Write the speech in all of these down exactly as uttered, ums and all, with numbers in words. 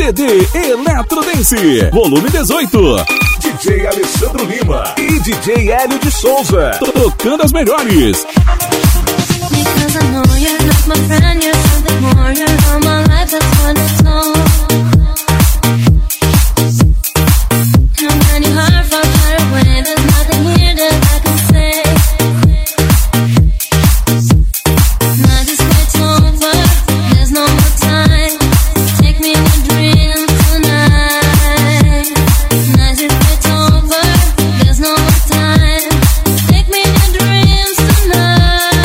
C D Eletrodance, volume dezoito. D J Alessandro Lima e D J Hélio de Souza, tocando as melhores. Because I know you're not my friend, you're something more, you're all my life, that's what I know. And when your heart falls far away, there's nothing here that I can say. Night is quite over, there's no more time. Take me in your dreams tonight. Night is quite over, there's no more time. Take me in your dreams tonight.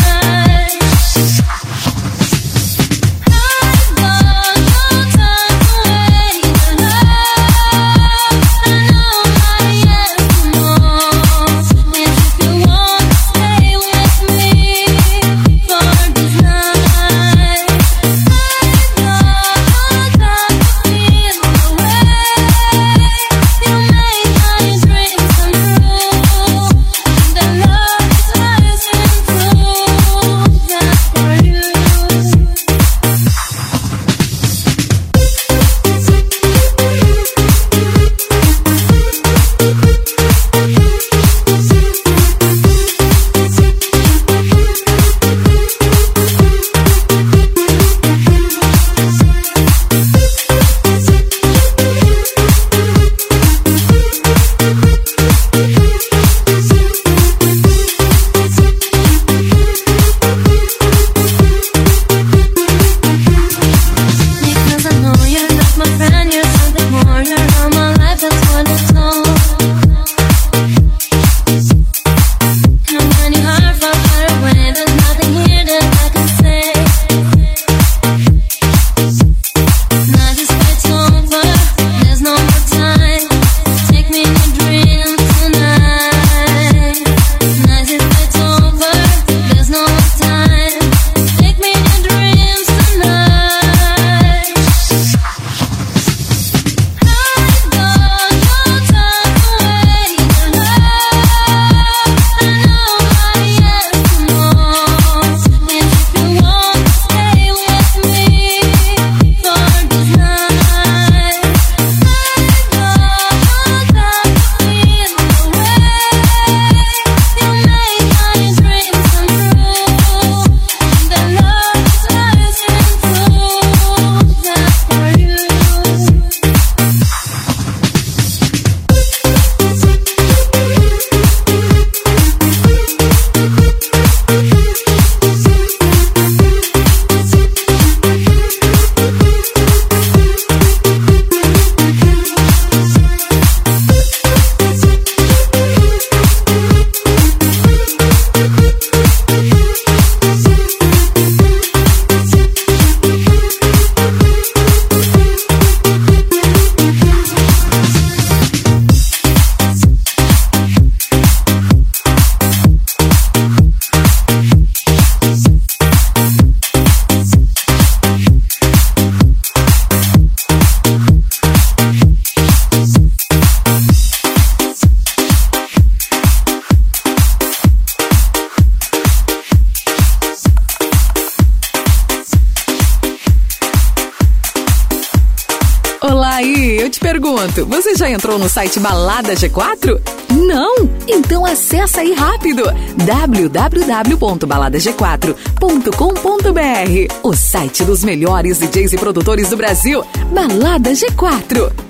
Você já entrou no site Balada G quatro? Não? Então acessa aí rápido w w w ponto balada g quatro ponto com ponto b r, o site dos melhores D Js e produtores do Brasil. Balada G quatro.